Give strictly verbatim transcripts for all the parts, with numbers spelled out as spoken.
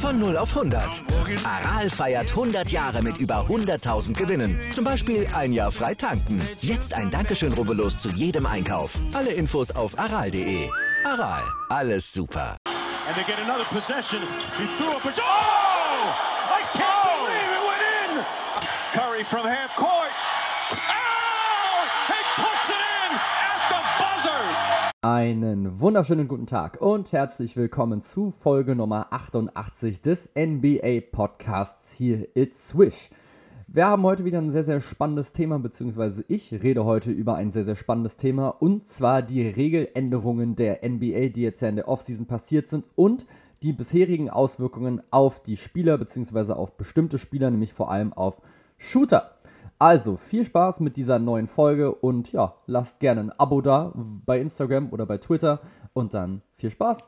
Von null auf hundert. Aral feiert hundert Jahre mit über hunderttausend Gewinnen. Zum Beispiel ein Jahr frei tanken. Jetzt ein Dankeschön, rubbellos zu jedem Einkauf. Alle Infos auf aral punkt de. Aral, alles super. And they get another possession. He threw a possession. Oh! I can't believe it went in! Curry from half court. Oh! He puts it in at the buzzer! Einen wunderschönen guten Tag und herzlich willkommen zu Folge Nummer achtundachtzig des N B A Podcasts hier It's Swish. Wir haben heute wieder ein sehr, sehr spannendes Thema, beziehungsweise ich rede heute über ein sehr, sehr spannendes Thema, und zwar die Regeländerungen der N B A, die jetzt ja in der Offseason passiert sind, und die bisherigen Auswirkungen auf die Spieler, beziehungsweise auf bestimmte Spieler, nämlich vor allem auf Shooter. Also, viel Spaß mit dieser neuen Folge und ja, lasst gerne ein Abo da bei Instagram oder bei Twitter und dann viel Spaß.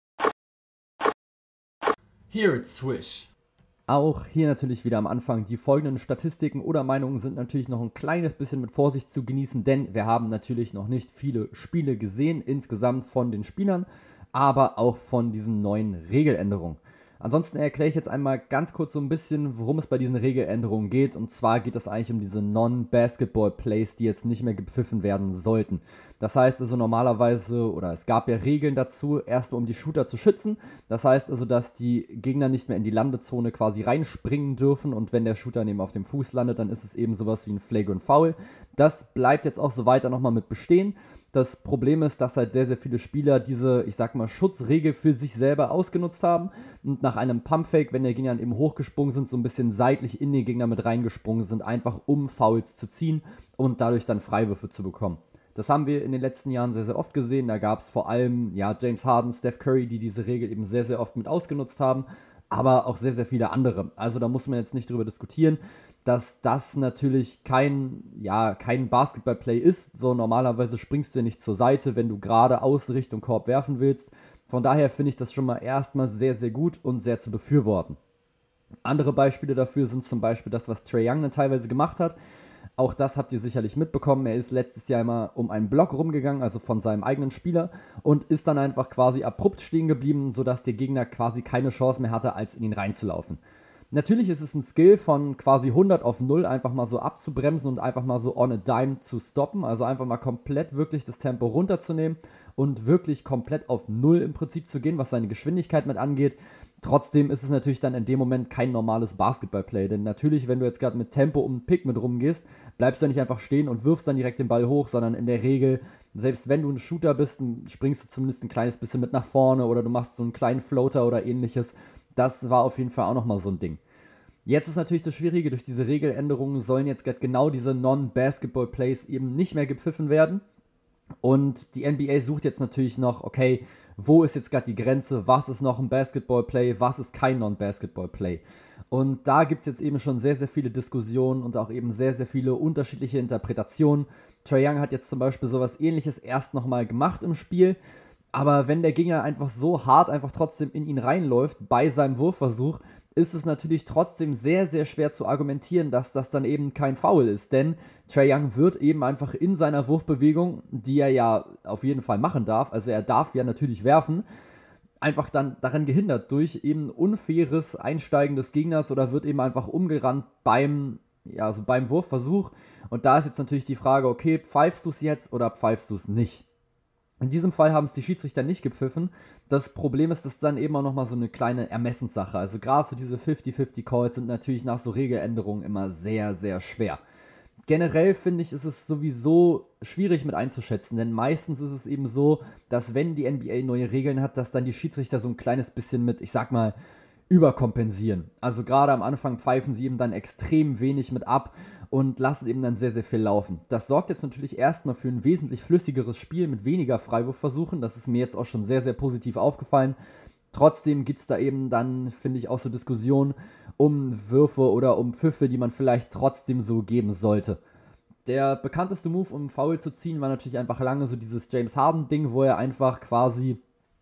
Here it's Swish. Auch hier natürlich wieder am Anfang, die folgenden Statistiken oder Meinungen sind natürlich noch ein kleines bisschen mit Vorsicht zu genießen, denn wir haben natürlich noch nicht viele Spiele gesehen, insgesamt von den Spielern, aber auch von diesen neuen Regeländerungen. Ansonsten erkläre ich jetzt einmal ganz kurz so ein bisschen, worum es bei diesen Regeländerungen geht. Und zwar geht es eigentlich um diese Non-Basketball-Plays, die jetzt nicht mehr gepfiffen werden sollten. Das heißt also normalerweise, oder es gab ja Regeln dazu, erstmal um die Shooter zu schützen. Das heißt also, dass die Gegner nicht mehr in die Landezone quasi reinspringen dürfen. Und wenn der Shooter neben auf dem Fuß landet, dann ist es eben sowas wie ein Flagrant Foul. Das bleibt jetzt auch so weiter nochmal mit bestehen. Das Problem ist, dass halt sehr, sehr viele Spieler diese, ich sag mal, Schutzregel für sich selber ausgenutzt haben und nach einem Pumpfake, wenn der Gegner dann eben hochgesprungen sind, so ein bisschen seitlich in den Gegner mit reingesprungen sind, einfach um Fouls zu ziehen und dadurch dann Freiwürfe zu bekommen. Das haben wir in den letzten Jahren sehr, sehr oft gesehen. Da gab es vor allem ja, James Harden, Steph Curry, die diese Regel eben sehr, sehr oft mit ausgenutzt haben, aber auch sehr, sehr viele andere. Also da muss man jetzt nicht drüber diskutieren, dass das natürlich kein, ja, kein Basketball-Play ist. So normalerweise springst du ja nicht zur Seite, wenn du geradeaus Richtung Korb werfen willst. Von daher finde ich das schon mal erstmal sehr, sehr gut und sehr zu befürworten. Andere Beispiele dafür sind zum Beispiel das, was Trae Young dann teilweise gemacht hat. Auch das habt ihr sicherlich mitbekommen. Er ist letztes Jahr immer um einen Block rumgegangen, also von seinem eigenen Spieler, und ist dann einfach quasi abrupt stehen geblieben, sodass der Gegner quasi keine Chance mehr hatte, als in ihn reinzulaufen. Natürlich ist es ein Skill von quasi hundert auf null einfach mal so abzubremsen und einfach mal so on a dime zu stoppen, also einfach mal komplett wirklich das Tempo runterzunehmen und wirklich komplett auf null im Prinzip zu gehen, was seine Geschwindigkeit mit angeht. Trotzdem ist es natürlich dann in dem Moment kein normales Basketball-Play, denn natürlich, wenn du jetzt gerade mit Tempo um den Pick mit rumgehst, bleibst du nicht einfach stehen und wirfst dann direkt den Ball hoch, sondern in der Regel, selbst wenn du ein Shooter bist, springst du zumindest ein kleines bisschen mit nach vorne oder du machst so einen kleinen Floater oder ähnliches. Das war auf jeden Fall auch nochmal so ein Ding. Jetzt ist natürlich das Schwierige, durch diese Regeländerungen sollen jetzt genau diese Non-Basketball-Plays eben nicht mehr gepfiffen werden. Und die N B A sucht jetzt natürlich noch, okay, wo ist jetzt gerade die Grenze, was ist noch ein Basketball-Play, was ist kein Non-Basketball-Play. Und da gibt es jetzt eben schon sehr, sehr viele Diskussionen und auch eben sehr, sehr viele unterschiedliche Interpretationen. Trae Young hat jetzt zum Beispiel sowas Ähnliches erst nochmal gemacht im Spiel. Aber wenn der Gegner einfach so hart einfach trotzdem in ihn reinläuft bei seinem Wurfversuch, ist es natürlich trotzdem sehr, sehr schwer zu argumentieren, dass das dann eben kein Foul ist. Denn Trae Young wird eben einfach in seiner Wurfbewegung, die er ja auf jeden Fall machen darf, also er darf ja natürlich werfen, einfach dann daran gehindert durch eben unfaires Einsteigen des Gegners oder wird eben einfach umgerannt beim, ja, also beim Wurfversuch. Und da ist jetzt natürlich die Frage, okay, pfeifst du es jetzt oder pfeifst du es nicht? In diesem Fall haben es die Schiedsrichter nicht gepfiffen. Das Problem ist, dass dann eben auch nochmal so eine kleine Ermessenssache. Also gerade so diese fünfzig fünfzig Calls sind natürlich nach so Regeländerungen immer sehr, sehr schwer. Generell finde ich, ist es sowieso schwierig mit einzuschätzen, denn meistens ist es eben so, dass wenn die N B A neue Regeln hat, dass dann die Schiedsrichter so ein kleines bisschen mit, ich sag mal, überkompensieren. Also gerade am Anfang pfeifen sie eben dann extrem wenig mit ab und lassen eben dann sehr, sehr viel laufen. Das sorgt jetzt natürlich erstmal für ein wesentlich flüssigeres Spiel mit weniger Freiwurfversuchen. Das ist mir jetzt auch schon sehr, sehr positiv aufgefallen. Trotzdem gibt es da eben dann, finde ich, auch so Diskussionen um Würfe oder um Pfiffe, die man vielleicht trotzdem so geben sollte. Der bekannteste Move, um Foul zu ziehen, war natürlich einfach lange so dieses James Harden-Ding, wo er einfach quasi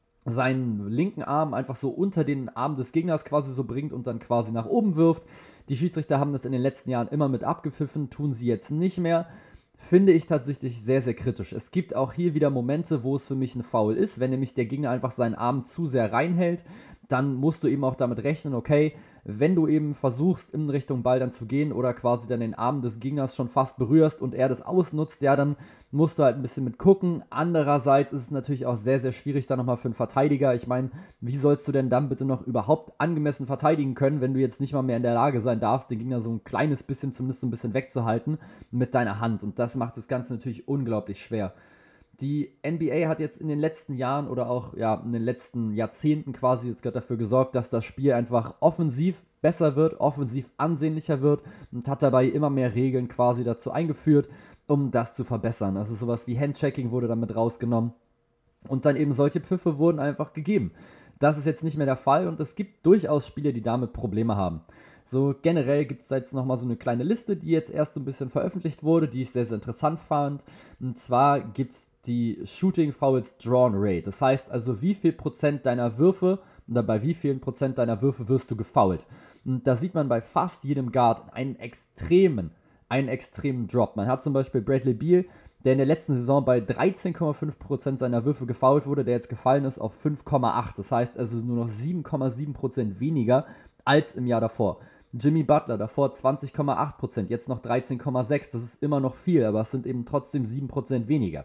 seinen linken Arm einfach so unter den Arm des Gegners quasi so bringt und dann quasi nach oben wirft. Die Schiedsrichter haben das in den letzten Jahren immer mit abgepfiffen, tun sie jetzt nicht mehr. Finde ich tatsächlich sehr, sehr kritisch. Es gibt auch hier wieder Momente, wo es für mich ein Foul ist, wenn nämlich der Gegner einfach seinen Arm zu sehr reinhält. dann musst du eben auch damit rechnen, okay, wenn du eben versuchst, in Richtung Ball dann zu gehen oder quasi dann den Arm des Gegners schon fast berührst und er das ausnutzt, ja, dann musst du halt ein bisschen mit gucken. Andererseits ist es natürlich auch sehr, sehr schwierig dann nochmal für einen Verteidiger. Ich meine, wie sollst du denn dann bitte noch überhaupt angemessen verteidigen können, wenn du jetzt nicht mal mehr in der Lage sein darfst, den Gegner so ein kleines bisschen, zumindest so ein bisschen wegzuhalten mit deiner Hand. Und das macht das Ganze natürlich unglaublich schwer. Die N B A hat jetzt in den letzten Jahren oder auch ja, in den letzten Jahrzehnten quasi jetzt gerade dafür gesorgt, dass das Spiel einfach offensiv besser wird, offensiv ansehnlicher wird und hat dabei immer mehr Regeln quasi dazu eingeführt, um das zu verbessern. Also sowas wie Handchecking wurde damit rausgenommen und dann eben solche Pfiffe wurden einfach gegeben. Das ist jetzt nicht mehr der Fall und es gibt durchaus Spieler, die damit Probleme haben. So generell gibt es jetzt nochmal so eine kleine Liste, die jetzt erst so ein bisschen veröffentlicht wurde, die ich sehr, sehr interessant fand. Und zwar gibt es die Shooting Fouls Drawn Rate. Das heißt also, wie viel Prozent deiner Würfe oder bei wie vielen Prozent deiner Würfe wirst du gefoult. Und da sieht man bei fast jedem Guard einen extremen, einen extremen Drop. Man hat zum Beispiel Bradley Beal, der in der letzten Saison bei dreizehn Komma fünf Prozent seiner Würfe gefoult wurde, der jetzt gefallen ist auf fünf Komma acht. Das heißt also nur noch sieben Komma sieben Prozent weniger als im Jahr davor. Jimmy Butler, davor zwanzig Komma acht Prozent, jetzt noch dreizehn Komma sechs. Das ist immer noch viel, aber es sind eben trotzdem sieben Prozent weniger.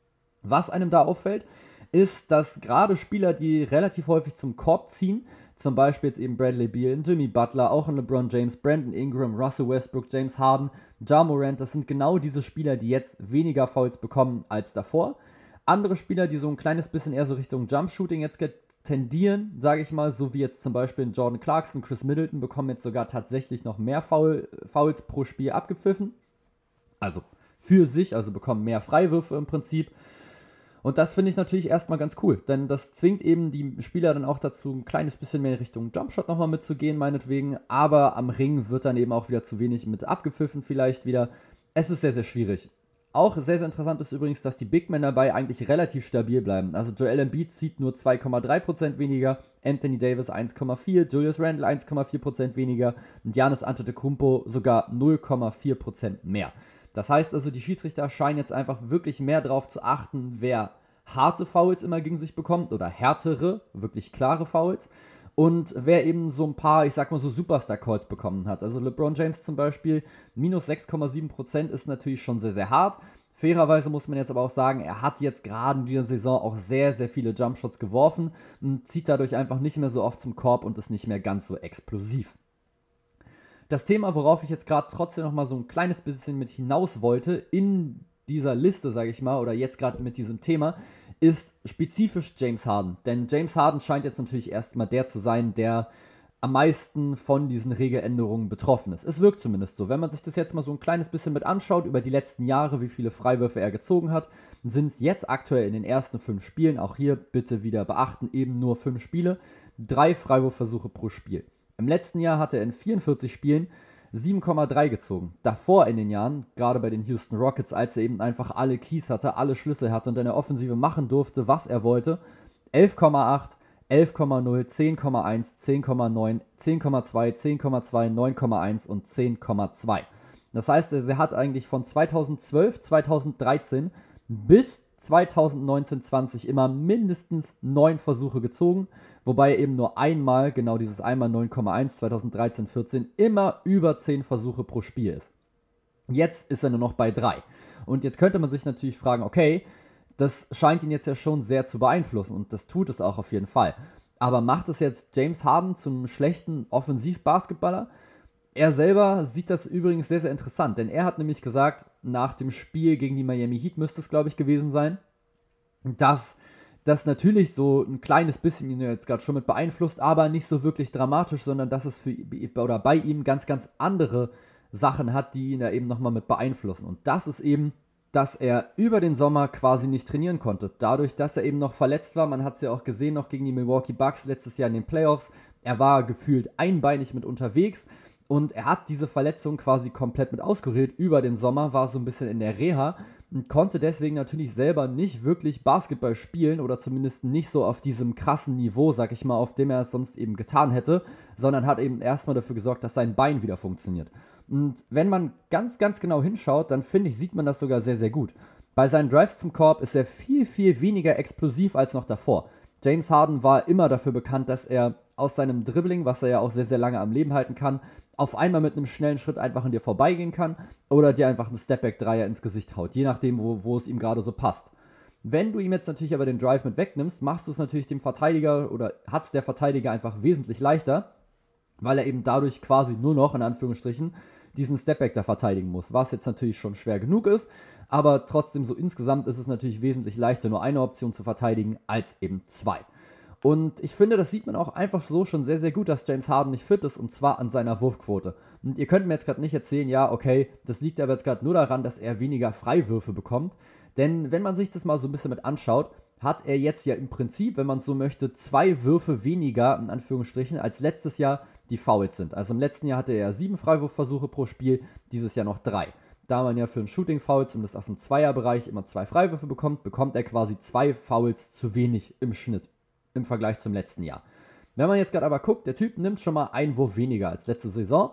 Was einem da auffällt, ist, dass gerade Spieler, die relativ häufig zum Korb ziehen, zum Beispiel jetzt eben Bradley Beal, Jimmy Butler, auch ein LeBron James, Brandon Ingram, Russell Westbrook, James Harden, Ja Morant, das sind genau diese Spieler, die jetzt weniger Fouls bekommen als davor. Andere Spieler, die so ein kleines bisschen eher so Richtung Jumpshooting jetzt tendieren, sage ich mal, so wie jetzt zum Beispiel Jordan Clarkson, Chris Middleton, bekommen jetzt sogar tatsächlich noch mehr Foul, Fouls pro Spiel abgepfiffen. Also für sich, also bekommen mehr Freiwürfe im Prinzip. Und das finde ich natürlich erstmal ganz cool, denn das zwingt eben die Spieler dann auch dazu, ein kleines bisschen mehr Richtung Jumpshot nochmal mitzugehen, meinetwegen. Aber am Ring wird dann eben auch wieder zu wenig mit abgepfiffen vielleicht wieder. Es ist sehr, sehr schwierig. Auch sehr, sehr interessant ist übrigens, dass die Big Men dabei eigentlich relativ stabil bleiben. Also Joel Embiid zieht nur zwei Komma drei Prozent weniger, Anthony Davis eins Komma vier, Julius Randle eins Komma vier Prozent weniger und Giannis Antetokounmpo sogar null Komma vier Prozent mehr. Das heißt also, die Schiedsrichter scheinen jetzt einfach wirklich mehr darauf zu achten, wer harte Fouls immer gegen sich bekommt oder härtere, wirklich klare Fouls und wer eben so ein paar, ich sag mal so Superstar-Calls bekommen hat. Also LeBron James zum Beispiel, minus sechs Komma sieben Prozent ist natürlich schon sehr, sehr hart. Fairerweise muss man jetzt aber auch sagen, er hat jetzt gerade in dieser Saison auch sehr, sehr viele Jumpshots geworfen und zieht dadurch einfach nicht mehr so oft zum Korb und ist nicht mehr ganz so explosiv. Das Thema, worauf ich jetzt gerade trotzdem noch mal so ein kleines bisschen mit hinaus wollte, in dieser Liste, sage ich mal, oder jetzt gerade mit diesem Thema, ist spezifisch James Harden. Denn James Harden scheint jetzt natürlich erstmal der zu sein, der am meisten von diesen Regeländerungen betroffen ist. Es wirkt zumindest so. Wenn man sich das jetzt mal so ein kleines bisschen mit anschaut, über die letzten Jahre, wie viele Freiwürfe er gezogen hat, sind es jetzt aktuell in den ersten fünf Spielen, auch hier bitte wieder beachten, eben nur fünf Spiele, drei Freiwurfversuche pro Spiel. Im letzten Jahr hatte er in vierundvierzig Spielen sieben Komma drei gezogen. Davor in den Jahren, gerade bei den Houston Rockets, als er eben einfach alle Keys hatte, alle Schlüssel hatte und in der Offensive machen durfte, was er wollte, elf Komma acht, elf Komma null, zehn Komma eins, zehn Komma neun, zehn Komma zwei, zehn Komma zwei, neun Komma eins und zehn Komma zwei. Das heißt, er hat eigentlich von zweitausendzwölf, zweitausenddreizehn bis zweitausendneunzehn zwanzig immer mindestens neun Versuche gezogen, wobei eben nur einmal, genau dieses einmal neun Komma eins, zweitausenddreizehn vierzehn, immer über zehn Versuche pro Spiel ist. Jetzt ist er nur noch bei drei. Und jetzt könnte man sich natürlich fragen, okay, das scheint ihn jetzt ja schon sehr zu beeinflussen und das tut es auch auf jeden Fall. Aber macht es jetzt James Harden zum schlechten Offensivbasketballer? Er selber sieht das übrigens sehr, sehr interessant, denn er hat nämlich gesagt, nach dem Spiel gegen die Miami Heat müsste es, glaube ich, gewesen sein, dass das natürlich so ein kleines bisschen ihn jetzt gerade schon mit beeinflusst, aber nicht so wirklich dramatisch, sondern dass es für oder bei ihm ganz, ganz andere Sachen hat, die ihn da eben nochmal mit beeinflussen. Und das ist eben, dass er über den Sommer quasi nicht trainieren konnte. Dadurch, dass er eben noch verletzt war, man hat es ja auch gesehen, noch gegen die Milwaukee Bucks letztes Jahr in den Playoffs, er war gefühlt einbeinig mit unterwegs. Und er hat diese Verletzung quasi komplett mit auskuriert über den Sommer, war so ein bisschen in der Reha und konnte deswegen natürlich selber nicht wirklich Basketball spielen oder zumindest nicht so auf diesem krassen Niveau, sag ich mal, auf dem er es sonst eben getan hätte, sondern hat eben erstmal dafür gesorgt, dass sein Bein wieder funktioniert. Und wenn man ganz, ganz genau hinschaut, dann finde ich, sieht man das sogar sehr, sehr gut. Bei seinen Drives zum Korb ist er viel, viel weniger explosiv als noch davor. James Harden war immer dafür bekannt, dass er aus seinem Dribbling, was er ja auch sehr, sehr lange am Leben halten kann, auf einmal mit einem schnellen Schritt einfach an dir vorbeigehen kann oder dir einfach einen Stepback-Dreier ins Gesicht haut, je nachdem, wo, wo es ihm gerade so passt. Wenn du ihm jetzt natürlich aber den Drive mit wegnimmst, machst du es natürlich dem Verteidiger oder hat es der Verteidiger einfach wesentlich leichter, weil er eben dadurch quasi nur noch, in Anführungsstrichen, diesen Stepback da verteidigen muss, was jetzt natürlich schon schwer genug ist, aber trotzdem so insgesamt ist es natürlich wesentlich leichter, nur eine Option zu verteidigen, als eben zwei. Und ich finde, das sieht man auch einfach so schon sehr, sehr gut, dass James Harden nicht fit ist, und zwar an seiner Wurfquote. Und ihr könnt mir jetzt gerade nicht erzählen, ja, okay, das liegt aber jetzt gerade nur daran, dass er weniger Freiwürfe bekommt, denn wenn man sich das mal so ein bisschen mit anschaut, hat er jetzt ja im Prinzip, wenn man so möchte, zwei Würfe weniger, in Anführungsstrichen, als letztes Jahr, die Fouls sind. Also im letzten Jahr hatte er sieben Freiwurfversuche pro Spiel, dieses Jahr noch drei. Da man ja für einen Shooting-Foul, zumindest aus dem Zweierbereich, immer zwei Freiwürfe bekommt, bekommt er quasi zwei Fouls zu wenig im Schnitt, im Vergleich zum letzten Jahr. Wenn man jetzt gerade aber guckt, der Typ nimmt schon mal einen Wurf weniger als letzte Saison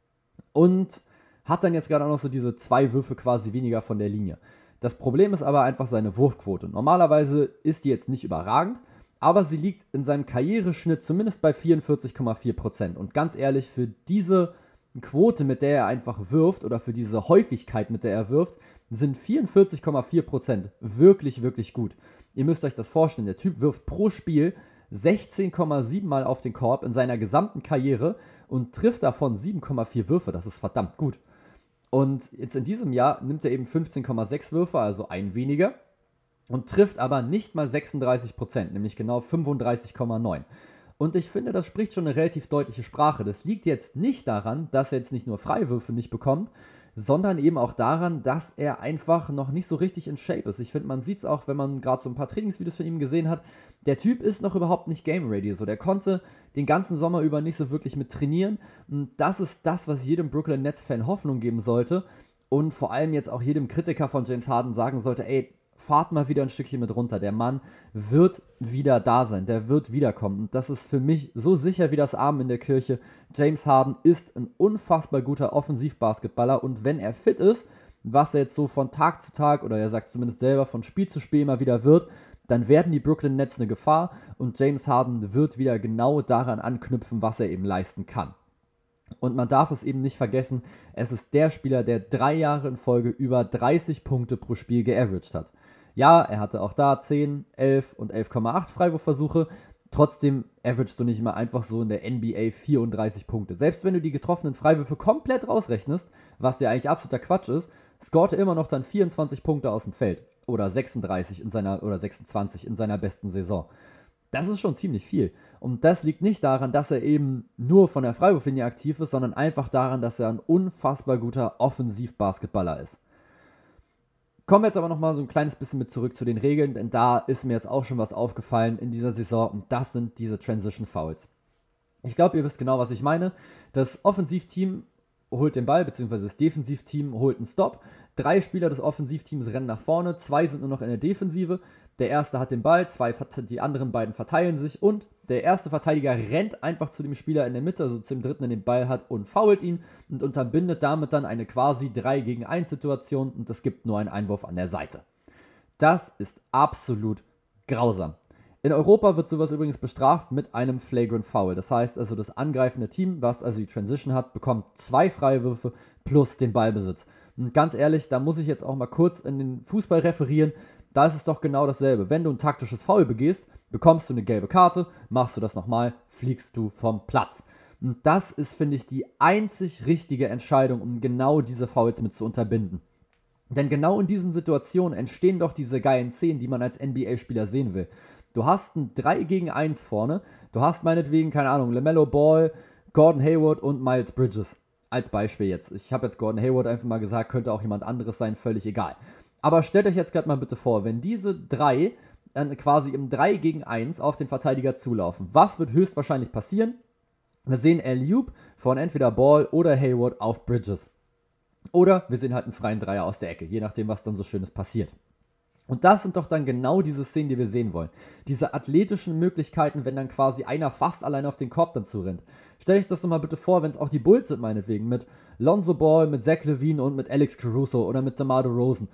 und hat dann jetzt gerade auch noch so diese zwei Würfe quasi weniger von der Linie. Das Problem ist aber einfach seine Wurfquote. Normalerweise ist die jetzt nicht überragend, aber sie liegt in seinem Karriereschnitt zumindest bei vierundvierzig Komma vier Prozent. Und ganz ehrlich, für diese Quote, mit der er einfach wirft, oder für diese Häufigkeit, mit der er wirft, sind vierundvierzig Komma vier Prozent wirklich, wirklich gut. Ihr müsst euch das vorstellen, der Typ wirft pro Spiel sechzehn Komma sieben Mal auf den Korb in seiner gesamten Karriere und trifft davon sieben Komma vier Würfe. Das ist verdammt gut. Und jetzt in diesem Jahr nimmt er eben fünfzehn Komma sechs Würfe, also ein weniger, und trifft aber nicht mal sechsunddreißig Prozent, nämlich genau fünfunddreißig Komma neun. Und ich finde, das spricht schon eine relativ deutliche Sprache. Das liegt jetzt nicht daran, dass er jetzt nicht nur Freiwürfe nicht bekommt, sondern eben auch daran, dass er einfach noch nicht so richtig in Shape ist. Ich finde, man sieht es auch, wenn man gerade so ein paar Trainingsvideos von ihm gesehen hat, der Typ ist noch überhaupt nicht game-ready. So, der konnte den ganzen Sommer über nicht so wirklich mit trainieren. Und das ist das, was jedem Brooklyn Nets-Fan Hoffnung geben sollte und vor allem jetzt auch jedem Kritiker von James Harden sagen sollte, ey, fahrt mal wieder ein Stückchen mit runter. Der Mann wird wieder da sein. Der wird wiederkommen. Und das ist für mich so sicher wie das Amen in der Kirche. James Harden ist ein unfassbar guter Offensivbasketballer. Und wenn er fit ist, was er jetzt so von Tag zu Tag, oder er sagt zumindest selber, von Spiel zu Spiel immer wieder wird, dann werden die Brooklyn Nets eine Gefahr. Und James Harden wird wieder genau daran anknüpfen, was er eben leisten kann. Und man darf es eben nicht vergessen, es ist der Spieler, der drei Jahre in Folge über dreißig Punkte pro Spiel geaveraged hat. Ja, er hatte auch da zehn, elf und elf Komma acht Freiwurfversuche. Trotzdem averagest du nicht mal einfach so in der N B A vierunddreißig Punkte. Selbst wenn du die getroffenen Freiwürfe komplett rausrechnest, was ja eigentlich absoluter Quatsch ist, scoret er immer noch dann vierundzwanzig Punkte aus dem Feld. Oder sechsunddreißig in seiner, oder sechsundzwanzig in seiner besten Saison. Das ist schon ziemlich viel. Und das liegt nicht daran, dass er eben nur von der Freiwurflinie aktiv ist, sondern einfach daran, dass er ein unfassbar guter Offensivbasketballer ist. Kommen wir jetzt aber nochmal so ein kleines bisschen mit zurück zu den Regeln, denn da ist mir jetzt auch schon was aufgefallen in dieser Saison und das sind diese Transition Fouls. Ich glaube, ihr wisst genau, was ich meine. Das Offensivteam holt den Ball, beziehungsweise das Defensivteam holt einen Stop. Drei Spieler des Offensivteams rennen nach vorne, zwei sind nur noch in der Defensive. Der erste hat den Ball, zwei, die anderen beiden verteilen sich und der erste Verteidiger rennt einfach zu dem Spieler in der Mitte, also zum dritten, der den Ball hat, und foult ihn und unterbindet damit dann eine quasi drei gegen eins Situation und es gibt nur einen Einwurf an der Seite. Das ist absolut grausam. In Europa wird sowas übrigens bestraft mit einem Flagrant Foul. Das heißt also, das angreifende Team, was also die Transition hat, bekommt zwei Freiwürfe plus den Ballbesitz. Und ganz ehrlich, da muss ich jetzt auch mal kurz in den Fußball referieren. Da ist es doch genau dasselbe. Wenn du ein taktisches Foul begehst, bekommst du eine gelbe Karte, machst du das nochmal, fliegst du vom Platz. Und das ist, finde ich, die einzig richtige Entscheidung, um genau diese Fouls mit zu unterbinden. Denn genau in diesen Situationen entstehen doch diese geilen Szenen, die man als N B A-Spieler sehen will. Du hast ein drei gegen eins vorne, du hast meinetwegen, keine Ahnung, LaMelo Ball, Gordon Hayward und Miles Bridges. Als Beispiel jetzt. Ich habe jetzt Gordon Hayward einfach mal gesagt, könnte auch jemand anderes sein, völlig egal. Aber stellt euch jetzt gerade mal bitte vor, wenn diese drei dann quasi im drei gegen eins auf den Verteidiger zulaufen. Was wird höchstwahrscheinlich passieren? Wir sehen Alley-oop von entweder Ball oder Hayward auf Bridges. Oder wir sehen halt einen freien Dreier aus der Ecke, je nachdem, was dann so Schönes passiert. Und das sind doch dann genau diese Szenen, die wir sehen wollen. Diese athletischen Möglichkeiten, wenn dann quasi einer fast allein auf den Korb dann zurennt. Stellt euch das doch mal bitte vor, wenn es auch die Bulls sind meinetwegen, mit Lonzo Ball, mit Zach LaVine und mit Alex Caruso oder mit DeMar DeRozan.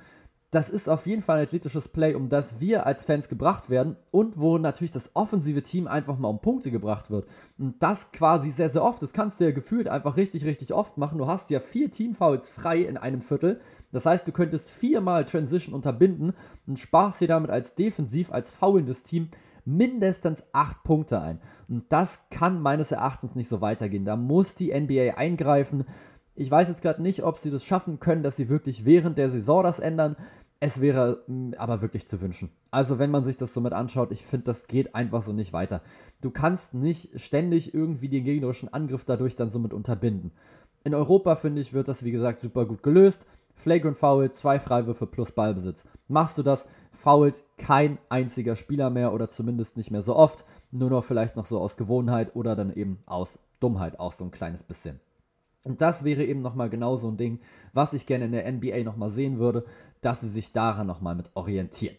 das ist auf jeden Fall ein athletisches Play, um das wir als Fans gebracht werden und wo natürlich das offensive Team einfach mal um Punkte gebracht wird. Und das quasi sehr, sehr oft. Das kannst du ja gefühlt einfach richtig, richtig oft machen. Du hast ja vier Teamfouls frei in einem Viertel. Das heißt, du könntest viermal Transition unterbinden und sparst dir damit als defensiv, als foulendes Team mindestens acht Punkte ein. Und das kann meines Erachtens nicht so weitergehen. Da muss die N B A eingreifen. Ich weiß jetzt gerade nicht, ob sie das schaffen können, dass sie wirklich während der Saison das ändern. Es wäre mh, aber wirklich zu wünschen. Also wenn man sich das so mit anschaut, ich finde, das geht einfach so nicht weiter. Du kannst nicht ständig irgendwie den gegnerischen Angriff dadurch dann so mit unterbinden. In Europa, finde ich, wird das, wie gesagt, super gut gelöst. Flagrant Foul, zwei Freiwürfe plus Ballbesitz. Machst du das, foult kein einziger Spieler mehr oder zumindest nicht mehr so oft. Nur noch vielleicht noch so aus Gewohnheit oder dann eben aus Dummheit auch so ein kleines bisschen. Und das wäre eben nochmal genau so ein Ding, was ich gerne in der N B A nochmal sehen würde, dass sie sich daran nochmal mit orientieren.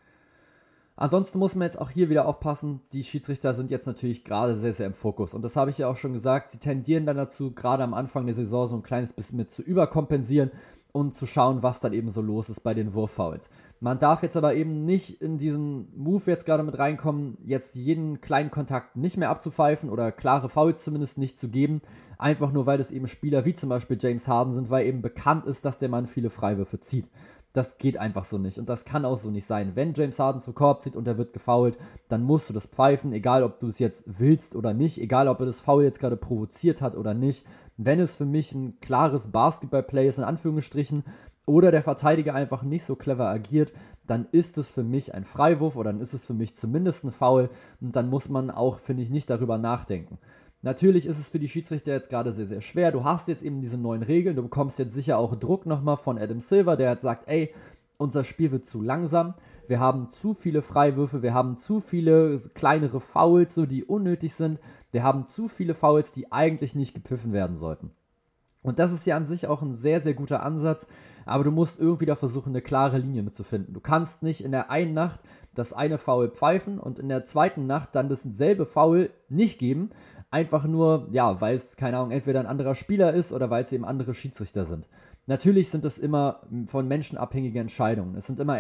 Ansonsten muss man jetzt auch hier wieder aufpassen, die Schiedsrichter sind jetzt natürlich gerade sehr, sehr im Fokus. Und das habe ich ja auch schon gesagt, sie tendieren dann dazu, gerade am Anfang der Saison so ein kleines bisschen mit zu überkompensieren und zu schauen, was dann eben so los ist bei den Wurffouls. Man darf jetzt aber eben nicht in diesen Move jetzt gerade mit reinkommen, jetzt jeden kleinen Kontakt nicht mehr abzupfeifen oder klare Fouls zumindest nicht zu geben, einfach nur weil es eben Spieler wie zum Beispiel James Harden sind, weil eben bekannt ist, dass der Mann viele Freiwürfe zieht. Das geht einfach so nicht und das kann auch so nicht sein. Wenn James Harden zum Korb zieht und er wird gefoult, dann musst du das pfeifen, egal ob du es jetzt willst oder nicht, egal ob er das Foul jetzt gerade provoziert hat oder nicht. Wenn es für mich ein klares Basketball-Play ist, in Anführungsstrichen, oder der Verteidiger einfach nicht so clever agiert, dann ist es für mich ein Freiwurf oder dann ist es für mich zumindest ein Foul und dann muss man auch, finde ich, nicht darüber nachdenken. Natürlich ist es für die Schiedsrichter jetzt gerade sehr, sehr schwer. Du hast jetzt eben diese neuen Regeln, du bekommst jetzt sicher auch Druck nochmal von Adam Silver, der hat sagt, ey, unser Spiel wird zu langsam, wir haben zu viele Freiwürfe, wir haben zu viele kleinere Fouls, so die unnötig sind, wir haben zu viele Fouls, die eigentlich nicht gepfiffen werden sollten. Und das ist ja an sich auch ein sehr, sehr guter Ansatz, aber du musst irgendwie da versuchen, eine klare Linie mitzufinden. Du kannst nicht in der einen Nacht das eine Foul pfeifen und in der zweiten Nacht dann dasselbe Foul nicht geben, einfach nur, ja, weil es, keine Ahnung, entweder ein anderer Spieler ist oder weil es eben andere Schiedsrichter sind. Natürlich sind es immer von Menschen abhängige Entscheidungen. Es sind immer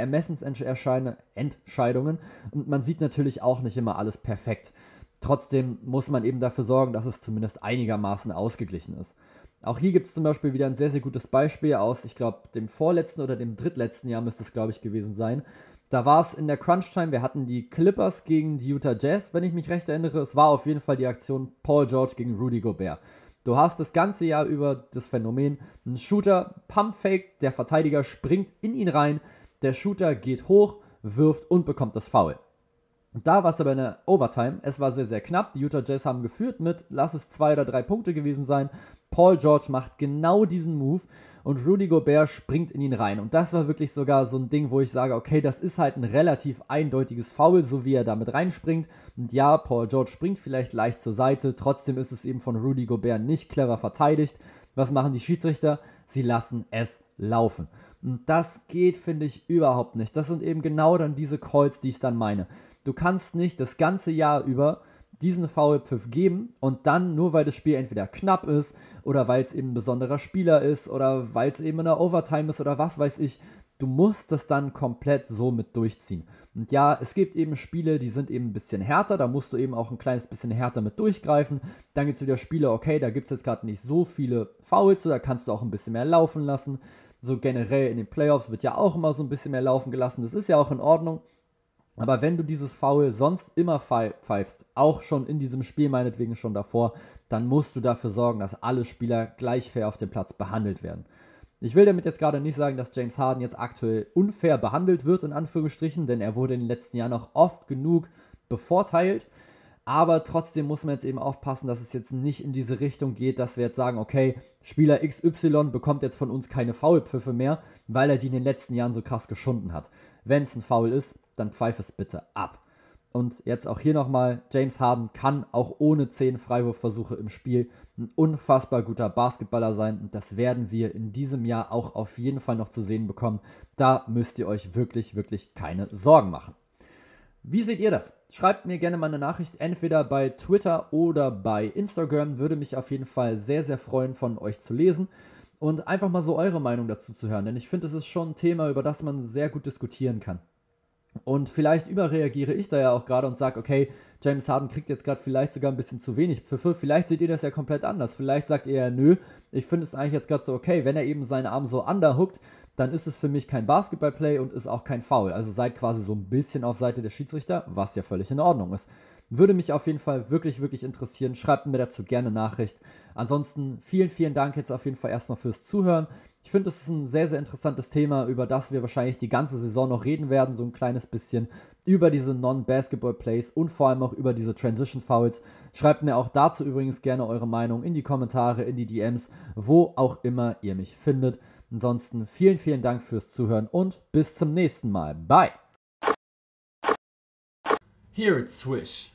Ermessensentscheidungen und man sieht natürlich auch nicht immer alles perfekt. Trotzdem muss man eben dafür sorgen, dass es zumindest einigermaßen ausgeglichen ist. Auch hier gibt es zum Beispiel wieder ein sehr, sehr gutes Beispiel aus, ich glaube, dem vorletzten oder dem drittletzten Jahr müsste es, glaube ich, gewesen sein. Da war es in der Crunch-Time, wir hatten die Clippers gegen die Utah Jazz, wenn ich mich recht erinnere. Es war auf jeden Fall die Aktion Paul George gegen Rudy Gobert. Du hast das ganze Jahr über das Phänomen, ein Shooter Pump-Fake, der Verteidiger springt in ihn rein, der Shooter geht hoch, wirft und bekommt das Foul. Da war es aber in der Overtime, es war sehr, sehr knapp, die Utah Jazz haben geführt mit, lass es zwei oder drei Punkte gewesen sein, Paul George macht genau diesen Move und Rudy Gobert springt in ihn rein. Und das war wirklich sogar so ein Ding, wo ich sage, okay, das ist halt ein relativ eindeutiges Foul, so wie er damit reinspringt. Und ja, Paul George springt vielleicht leicht zur Seite, trotzdem ist es eben von Rudy Gobert nicht clever verteidigt. Was machen die Schiedsrichter? Sie lassen es laufen. Und das geht, finde ich, überhaupt nicht. Das sind eben genau dann diese Calls, die ich dann meine. Du kannst nicht das ganze Jahr über diesen Foulpfiff geben und dann, nur weil das Spiel entweder knapp ist oder weil es eben ein besonderer Spieler ist oder weil es eben in der Overtime ist oder was weiß ich, du musst das dann komplett so mit durchziehen. Und ja, es gibt eben Spiele, die sind eben ein bisschen härter, da musst du eben auch ein kleines bisschen härter mit durchgreifen. Dann gibt es wieder Spiele, okay, da gibt es jetzt gerade nicht so viele Fouls, da kannst du auch ein bisschen mehr laufen lassen. So generell in den Playoffs wird ja auch immer so ein bisschen mehr laufen gelassen, das ist ja auch in Ordnung. Aber wenn du dieses Foul sonst immer pfeifst, auch schon in diesem Spiel meinetwegen schon davor, dann musst du dafür sorgen, dass alle Spieler gleich fair auf dem Platz behandelt werden. Ich will damit jetzt gerade nicht sagen, dass James Harden jetzt aktuell unfair behandelt wird, in Anführungsstrichen, denn er wurde in den letzten Jahren auch oft genug bevorteilt. Aber trotzdem muss man jetzt eben aufpassen, dass es jetzt nicht in diese Richtung geht, dass wir jetzt sagen, okay, Spieler X Y bekommt jetzt von uns keine Foulpfiffe mehr, weil er die in den letzten Jahren so krass geschunden hat. Wenn es ein Foul ist, dann pfeif es bitte ab. Und jetzt auch hier nochmal, James Harden kann auch ohne zehn Freiwurfversuche im Spiel ein unfassbar guter Basketballer sein. Und das werden wir in diesem Jahr auch auf jeden Fall noch zu sehen bekommen. Da müsst ihr euch wirklich, wirklich keine Sorgen machen. Wie seht ihr das? Schreibt mir gerne mal eine Nachricht, entweder bei Twitter oder bei Instagram. Würde mich auf jeden Fall sehr, sehr freuen, von euch zu lesen. und einfach mal so eure Meinung dazu zu hören, denn ich finde, es ist schon ein Thema, über das man sehr gut diskutieren kann. Und vielleicht überreagiere ich da ja auch gerade und sage, okay, James Harden kriegt jetzt gerade vielleicht sogar ein bisschen zu wenig Pfiffe. Vielleicht seht ihr das ja komplett anders. Vielleicht sagt ihr ja, nö, ich finde es eigentlich jetzt gerade so okay. Wenn er eben seinen Arm so underhookt, dann ist es für mich kein Basketballplay und ist auch kein Foul. Also seid quasi so ein bisschen auf Seite der Schiedsrichter, was ja völlig in Ordnung ist. Würde mich auf jeden Fall wirklich, wirklich interessieren. Schreibt mir dazu gerne Nachricht. Ansonsten vielen, vielen Dank jetzt auf jeden Fall erstmal fürs Zuhören. Ich finde, das ist ein sehr, sehr interessantes Thema, über das wir wahrscheinlich die ganze Saison noch reden werden, so ein kleines bisschen über diese Non-Basketball-Plays und vor allem auch über diese Transition-Fouls. Schreibt mir auch dazu übrigens gerne eure Meinung in die Kommentare, in die D Ms, wo auch immer ihr mich findet. Ansonsten vielen, vielen Dank fürs Zuhören und bis zum nächsten Mal. Bye! Hear it swish.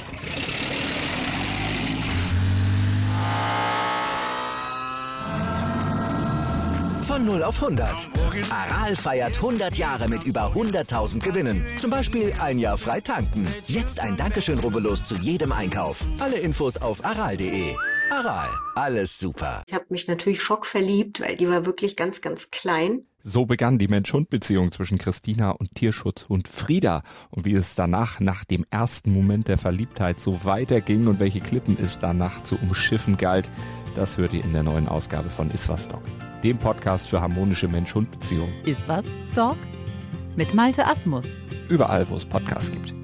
Von null auf hundert. Aral feiert hundert Jahre mit über hunderttausend Gewinnen. Zum Beispiel ein Jahr frei tanken. Jetzt ein Dankeschön, rubbellos zu jedem Einkauf. Alle Infos auf aral punkt de. Aral, alles super. Ich habe mich natürlich schockverliebt, weil die war wirklich ganz, ganz klein. So begann die Mensch-Hund-Beziehung zwischen Christina und Tierschutzhund Frieda. Und wie es danach, nach dem ersten Moment der Verliebtheit, so weiterging und welche Klippen es danach zu umschiffen galt, das hört ihr in der neuen Ausgabe von Iswas Dog, dem Podcast für harmonische Mensch-Hund-Beziehungen. Iswas Dog? Mit Malte Asmus. Überall, wo es Podcasts gibt.